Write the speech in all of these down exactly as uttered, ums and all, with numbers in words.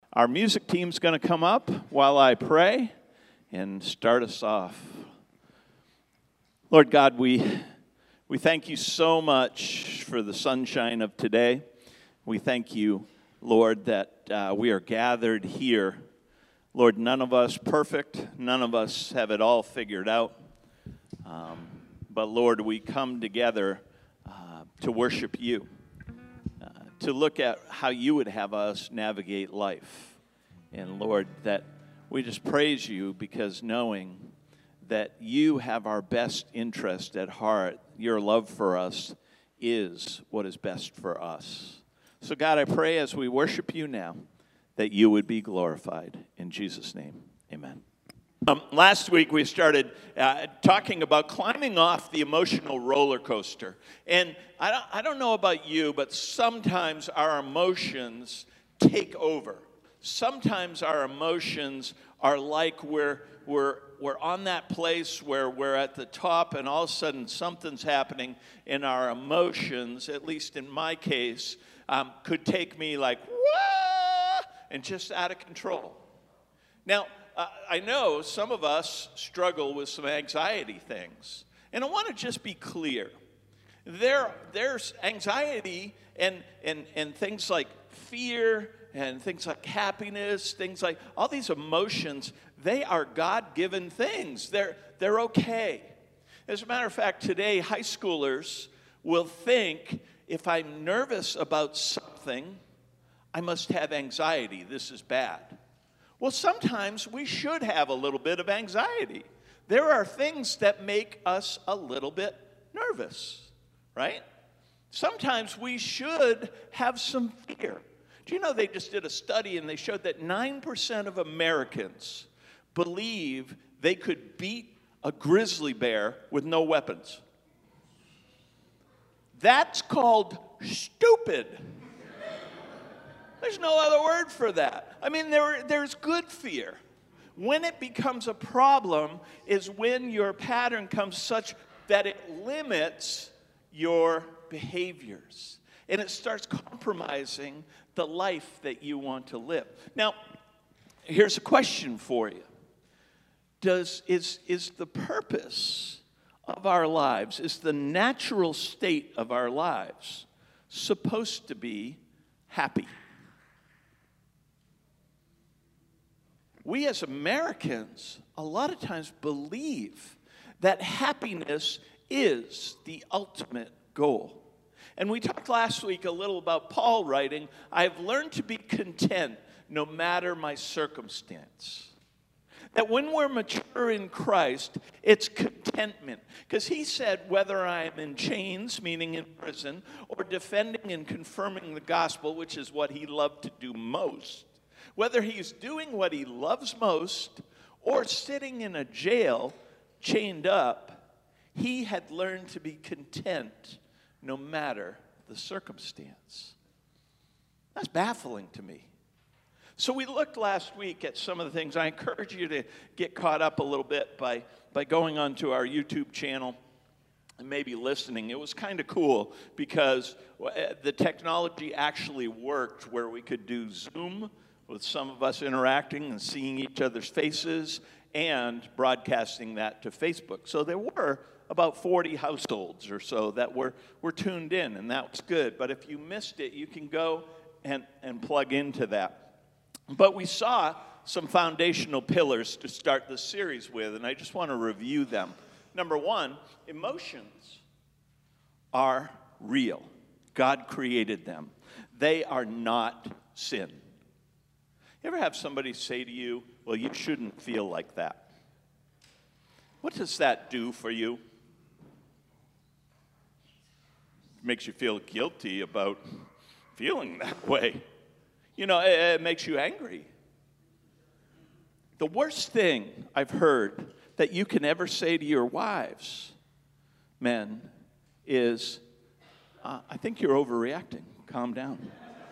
Our music team's going to come up while I pray and start us off. Lord God, we we thank you so much for the sunshine of today. We thank you, Lord, that uh, we are gathered here. Lord, none of us perfect. None of us have it all figured out. Um, but Lord, we come together uh, to worship you. To look at how you would have us navigate life. And Lord, that we just praise you because knowing that you have our best interest at heart, your love for us is what is best for us. So God, I pray as we worship you now, that you would be glorified. In Jesus' name, amen. Um, last week we started uh, talking about climbing off the emotional roller coaster. And I don't, I don't know about you, but sometimes our emotions take over. Sometimes our emotions are like we're, we're, we're on that place where we're at the top and all of a sudden something's happening in our emotions, at least in my case, um, could take me like, whoa, and just out of control. Now, Uh, I know some of us struggle with some anxiety things. And I want to just be clear. There, there's anxiety and, and, and things like fear and things like happiness, things like all these emotions, they are God-given things. They're, they're okay. As a matter of fact, today, high schoolers will think if I'm nervous about something, I must have anxiety. This is bad. Well, sometimes we should have a little bit of anxiety. There are things that make us a little bit nervous, right? Sometimes we should have some fear. Do you know they just did a study and they showed that nine percent of Americans believe they could beat a grizzly bear with no weapons? That's called stupid. There's no other word for that. I mean, there, there's good fear. When it becomes a problem is when your pattern comes such that it limits your behaviors. And it starts compromising the life that you want to live. Now, here's a question for you. Does, is, is the purpose of our lives, is the natural state of our lives supposed to be happy? We as Americans, a lot of times believe that happiness is the ultimate goal. And we talked last week a little about Paul writing, I've learned to be content no matter my circumstance. That when we're mature in Christ, it's contentment. Because he said, whether I'm in chains, meaning in prison, or defending and confirming the gospel, which is what he loved to do most, whether he's doing what he loves most or sitting in a jail chained up, he had learned to be content no matter the circumstance. That's baffling to me. So we looked last week at some of the things. I encourage you to get caught up a little bit by, by going onto our YouTube channel and maybe listening. It was kind of cool because the technology actually worked where we could do Zoom with some of us interacting and seeing each other's faces and broadcasting that to Facebook. So there were about forty households or so that were, were tuned in, and that was good. But if you missed it, you can go and, and plug into that. But we saw some foundational pillars to start the series with, and I just want to review them. Number one, emotions are real. God created them. They are not sin. You ever have somebody say to you, well, you shouldn't feel like that? What does that do for you? It makes you feel guilty about feeling that way. You know, it, it makes you angry. The worst thing I've heard that you can ever say to your wives, men, is, uh, I think you're overreacting. Calm down.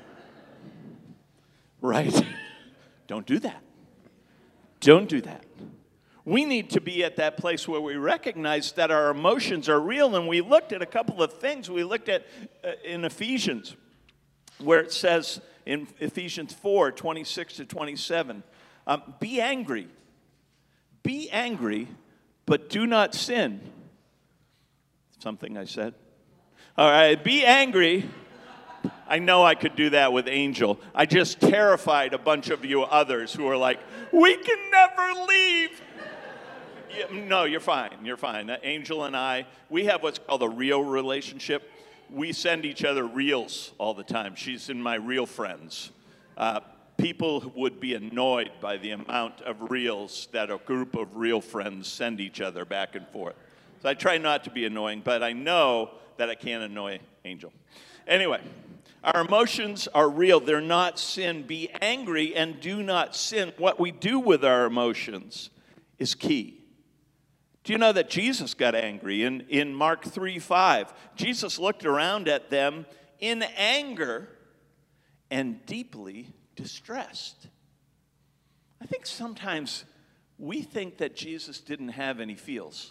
Right? Don't do that. Don't do that. We need to be at that place where we recognize that our emotions are real. And we looked at a couple of things. We looked at uh, in Ephesians where it says in Ephesians four, twenty-six to twenty-seven. Um, be angry. Be angry, but do not sin. Something I said? All right, be angry. I know I could do that with Angel. I just terrified a bunch of you others who are like, we can never leave. Yeah, no, you're fine. You're fine. Angel and I, we have what's called a real relationship. We send each other reels all the time. She's in my real friends. Uh, people would be annoyed by the amount of reels that a group of real friends send each other back and forth. So I try not to be annoying, but I know that I can't annoy Angel. Anyway, our emotions are real. They're not sin. Be angry and do not sin. What we do with our emotions is key. Do you know that Jesus got angry? In, in Mark three five, Jesus looked around at them in anger and deeply distressed. I think sometimes we think that Jesus didn't have any feels.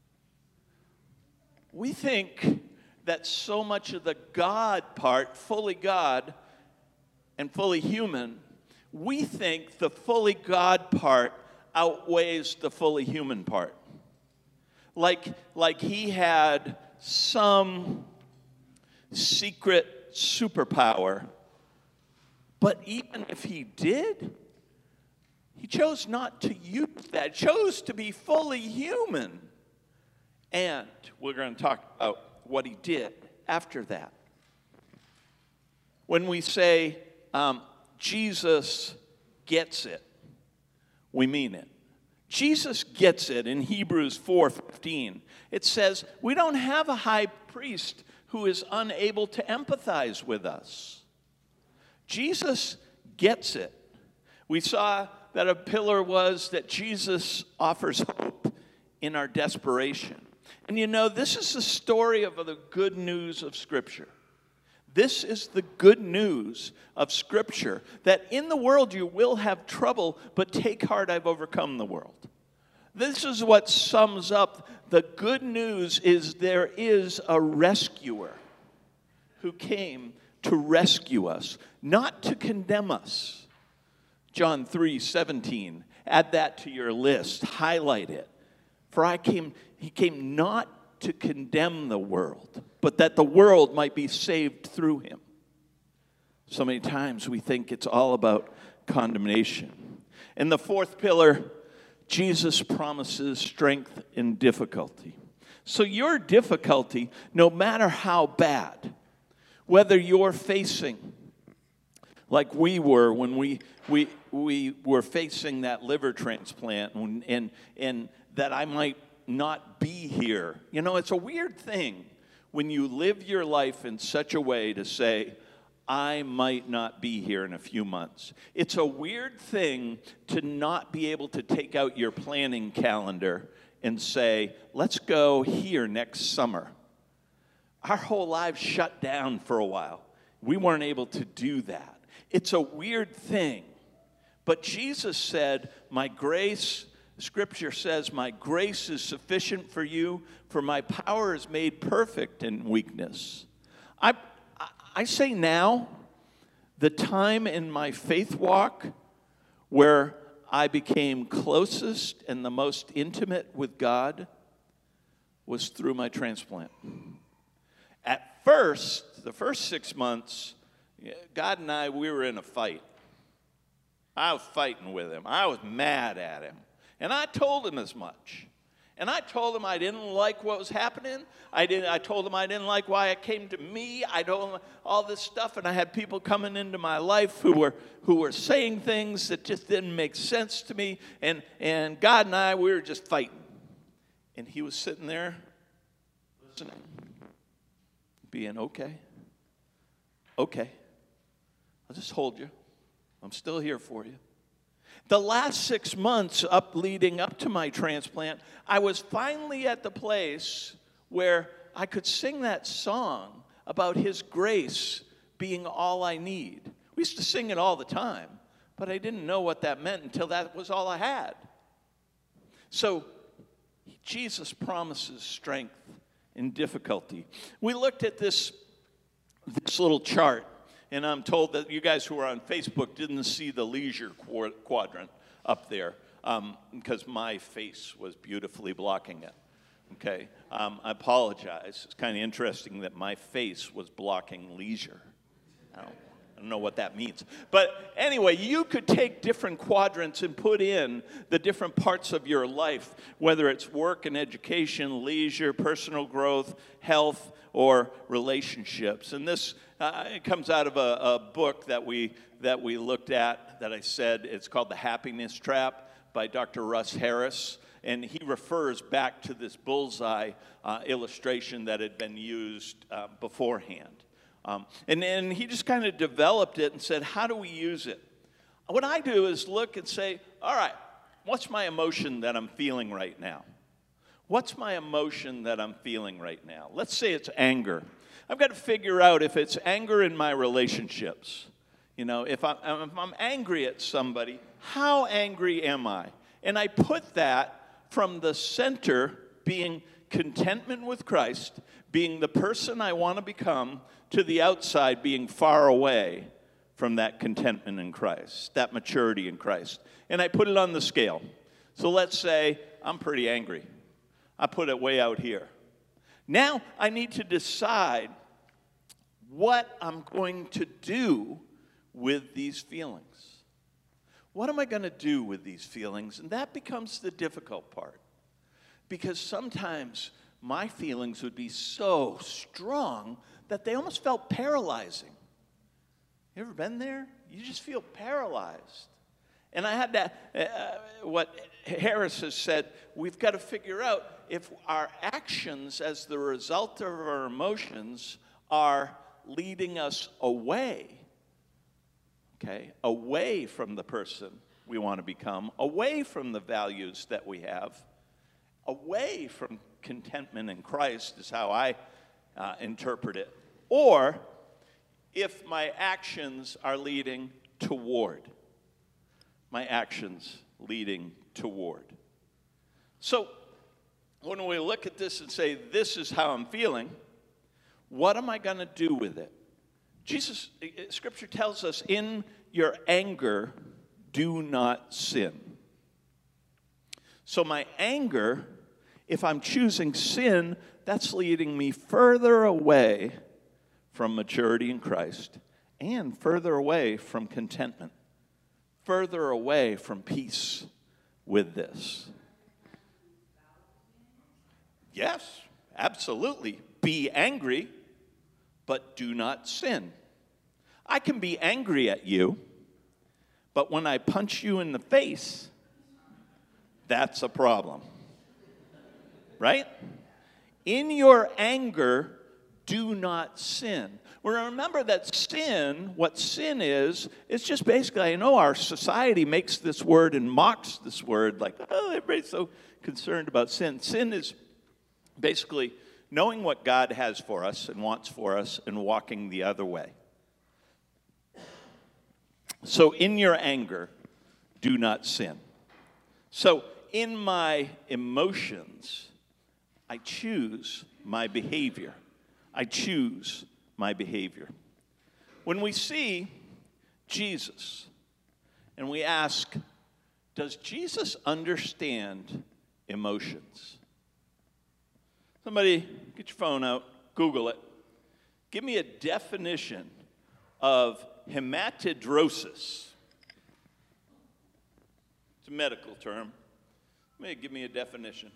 We think that so much of the God part, fully God and fully human, we think the fully God part outweighs the fully human part. Like, like he had some secret superpower, but even if he did, he chose not to use that, chose to be fully human. And we're going to talk about what he did after that. When we say um, Jesus gets it, we mean it. Jesus gets it in Hebrews four fifteen. It says, we don't have a high priest who is unable to empathize with us. Jesus gets it. We saw that a pillar was that Jesus offers hope in our desperation. And you know, this is the story of the good news of Scripture. This is the good news of Scripture, that in the world you will have trouble, but take heart, I've overcome the world. This is what sums up the good news is there is a rescuer who came to rescue us, not to condemn us. John three seventeen, add that to your list, highlight it. For I came, he came not to condemn the world, but that the world might be saved through him. So many times we think it's all about condemnation. And the fourth pillar, Jesus promises strength in difficulty. So your difficulty, no matter how bad, whether you're facing, like we were when we we we were facing that liver transplant, and and, and that I might not be here. You know, it's a weird thing when you live your life in such a way to say, I might not be here in a few months. It's a weird thing to not be able to take out your planning calendar and say, let's go here next summer. Our whole lives shut down for a while. We weren't able to do that. It's a weird thing. But Jesus said, my grace, Scripture says, my grace is sufficient for you, for my power is made perfect in weakness. I, I say now, the time in my faith walk where I became closest and the most intimate with God was through my transplant. At first, the first six months, God and I, we were in a fight. I was fighting with him. I was mad at him. And I told him as much. And I told him I didn't like what was happening. I didn't. I told him I didn't like why it came to me. I told him all this stuff, and I had people coming into my life who were who were saying things that just didn't make sense to me. And and God and I, we were just fighting. And he was sitting there, listening, being okay. Okay, I'll just hold you. I'm still here for you. The last six months up leading up to my transplant, I was finally at the place where I could sing that song about his grace being all I need. We used to sing it all the time, but I didn't know what that meant until that was all I had. So Jesus promises strength in difficulty. We looked at this, this little chart, and I'm told that you guys who are on Facebook didn't see the leisure qu- quadrant up there um, because my face was beautifully blocking it. Okay, um, I apologize. It's kind of interesting that my face was blocking leisure. I don't, I don't know what that means. But anyway, you could take different quadrants and put in the different parts of your life, whether it's work and education, leisure, personal growth, health, or relationships. And this uh, it comes out of a, a book that we that we looked at that I said, it's called The Happiness Trap by Doctor Russ Harris. And he refers back to this bullseye uh, illustration that had been used uh, beforehand. Um, and then he just kind of developed it and said, how do we use it? What I do is look and say, all right, what's my emotion that I'm feeling right now? What's my emotion that I'm feeling right now? Let's say it's anger. I've got to figure out if it's anger in my relationships. You know, if I'm, if I'm angry at somebody, how angry am I? And I put that from the center being contentment with Christ, being the person I want to become, to the outside being far away from that contentment in Christ, that maturity in Christ. And I put it on the scale. So let's say I'm pretty angry. I put it way out here. Now I need to decide what I'm going to do with these feelings. What am I going to do with these feelings? And that becomes the difficult part. Because sometimes my feelings would be so strong that they almost felt paralyzing. You ever been there? You just feel paralyzed. And I had that, uh, what Harris has said, we've got to figure out if our actions as the result of our emotions are leading us away. Okay, away from the person we want to become, away from the values that we have, away from contentment in Christ is how I uh, interpret it. Or if my actions are leading toward, my actions leading toward. So when we look at this and say, this is how I'm feeling, what am I going to do with it? Jesus, Scripture tells us, in your anger, do not sin. So my anger, if I'm choosing sin, that's leading me further away from maturity in Christ and further away from contentment, further away from peace with this. Yes, absolutely. Be angry, but do not sin. I can be angry at you, but when I punch you in the face, that's a problem. Right? In your anger, do not sin. Well, remember that sin, what sin is, it's just basically, I know our society makes this word and mocks this word, like, oh, everybody's so concerned about sin. Sin is basically knowing what God has for us and wants for us and walking the other way. So in your anger, do not sin. So in my emotions, I choose my behavior. I choose my behavior. When we see Jesus and we ask, does Jesus understand emotions? Somebody, get your phone out, Google it. Give me a definition of hematidrosis. It's a medical term. May give me a definition.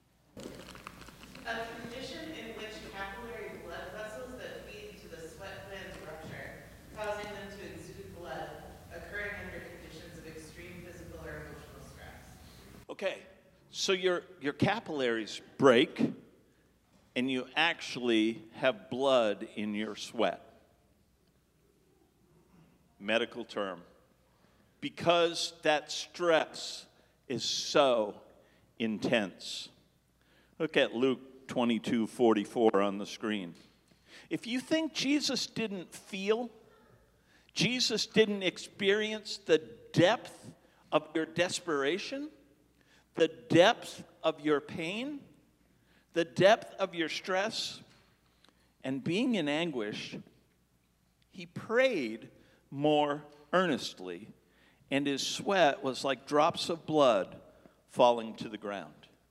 A condition in which capillary blood vessels that feed to the sweat glands rupture, causing them to exude blood, occurring under conditions of extreme physical or emotional stress. Okay, so your, your capillaries break, and you actually have blood in your sweat. Medical term. Because that stress is so intense. Look at Luke twenty-two forty-four on the screen. If you think Jesus didn't feel, Jesus didn't experience the depth of your desperation, the depth of your pain, the depth of your stress, and being in anguish, He prayed more earnestly, and his sweat was like drops of blood falling to the ground.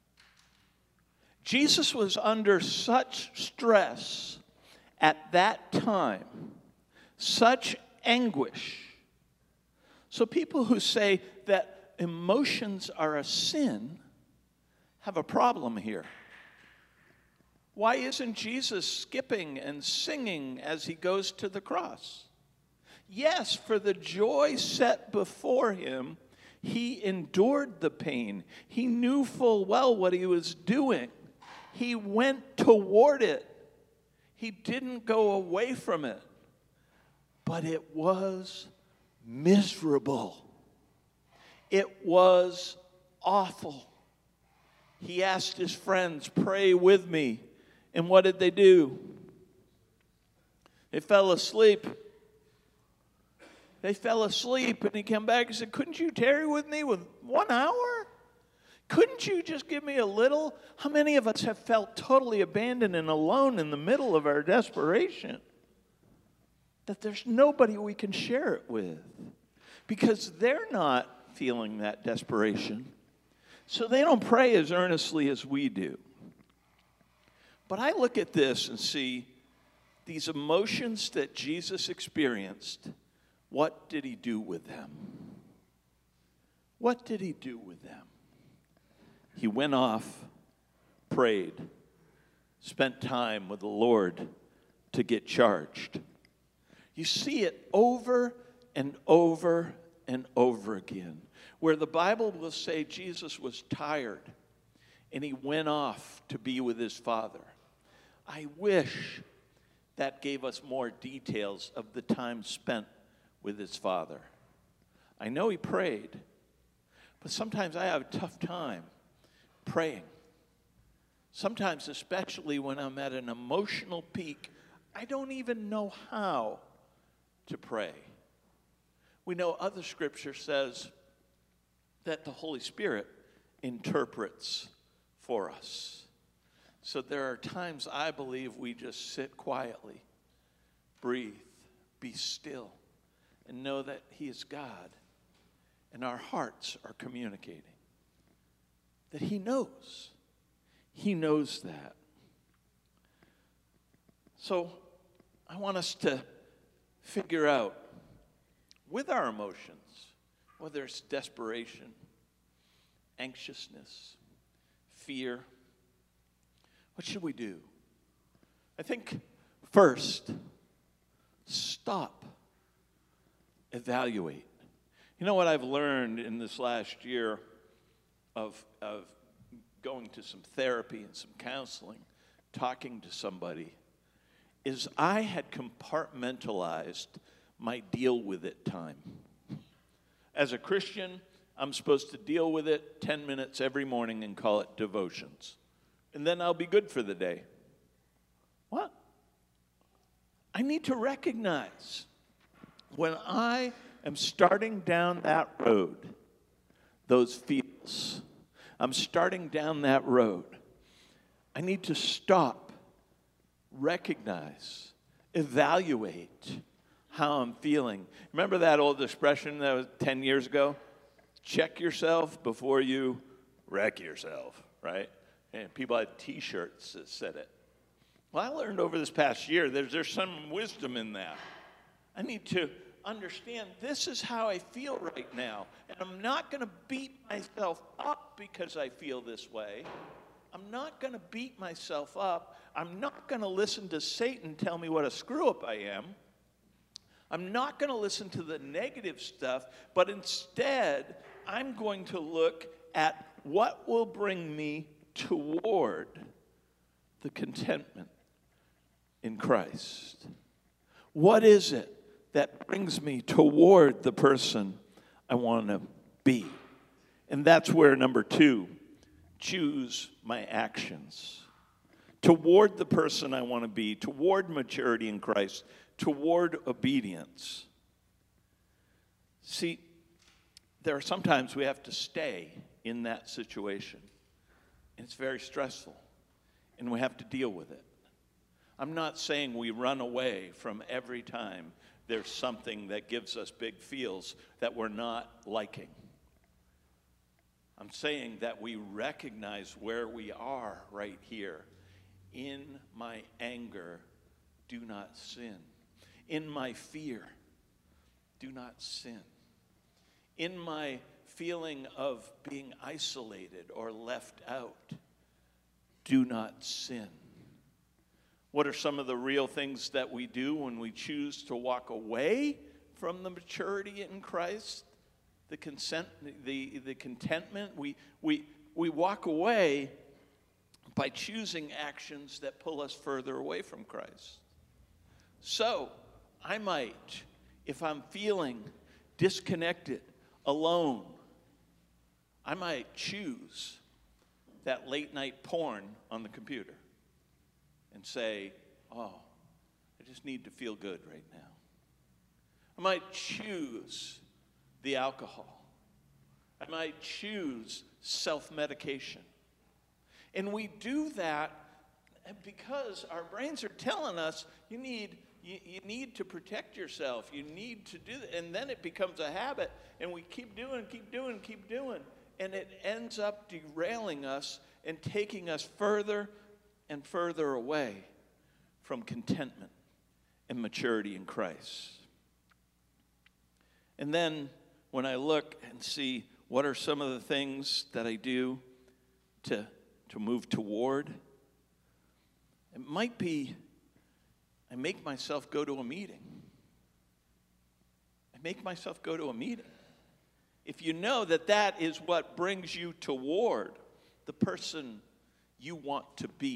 Jesus was under such stress at that time, such anguish. So people who say that emotions are a sin have a problem here. Why isn't Jesus skipping and singing as he goes to the cross? Yes, for the joy set before him, he endured the pain. He knew full well what he was doing. He went toward it. He didn't go away from it. But it was miserable. It was awful. He asked his friends, "Pray with me." And what did they do? They fell asleep. They fell asleep, and he came back and said, "Couldn't you tarry with me with one hour? Couldn't you just give me a little?" How many of us have felt totally abandoned and alone in the middle of our desperation? That there's nobody we can share it with because they're not feeling that desperation. So they don't pray as earnestly as we do. But I look at this and see these emotions that Jesus experienced. What did he do with them? What did he do with them? He went off, prayed, spent time with the Lord to get charged. You see it over and over and over again, where the Bible will say Jesus was tired and he went off to be with his Father. I wish that gave us more details of the time spent with his Father. I know he prayed, but sometimes I have a tough time praying. Sometimes, especially when I'm at an emotional peak, I don't even know how to pray. We know other scripture says that the Holy Spirit interprets for us. So there are times I believe we just sit quietly, breathe, be still, and know that he is God, and our hearts are communicating. That he knows. He knows that. So I want us to figure out with our emotions, whether it's desperation, anxiousness, fear, what should we do? I think first, stop, evaluate. You know what I've learned in this last year of, of going to some therapy and some counseling, talking to somebody, is I had compartmentalized my deal with it time. As a Christian, I'm supposed to deal with it ten minutes every morning and call it devotions. And then I'll be good for the day. What? I need to recognize when I am starting down that road, those feels, I'm starting down that road, I need to stop, recognize, evaluate how I'm feeling. Remember that old expression that was ten years ago? Check yourself before you wreck yourself, right? And people had T-shirts that said it. Well, I learned over this past year there's, there's some wisdom in that. I need to understand this is how I feel right now. And I'm not going to beat myself up because I feel this way. I'm not going to beat myself up. I'm not going to listen to Satan tell me what a screw-up I am. I'm not going to listen to the negative stuff, but instead, I'm going to look at what will bring me toward the contentment in Christ. What is it that brings me toward the person I want to be? And that's where number two, choose my actions. Toward the person I want to be, toward maturity in Christ, toward obedience. See, there are sometimes we have to stay in that situation. And it's very stressful, and we have to deal with it. I'm not saying we run away from every time there's something that gives us big feels that we're not liking. I'm saying that we recognize where we are right here. In my anger, do not sin. In my fear, do not sin. In my feeling of being isolated or left out, do not sin. What are some of the real things that we do when we choose to walk away from the maturity in Christ? The consent, the, the contentment. We, we, we walk away by choosing actions that pull us further away from Christ. So, I might, if I'm feeling disconnected, alone, I might choose that late night porn on the computer and say, oh, I just need to feel good right now. I might choose the alcohol. I might choose self-medication. And we do that because our brains are telling us you need you, you need to protect yourself. You need to do that. And then it becomes a habit, and we keep doing, keep doing, keep doing. And it ends up derailing us and taking us further and further away from contentment and maturity in Christ. And then when I look and see what are some of the things that I do to, to move toward, it might be I make myself go to a meeting. I make myself go to a meeting. If you know that that is what brings you toward the person you want to be.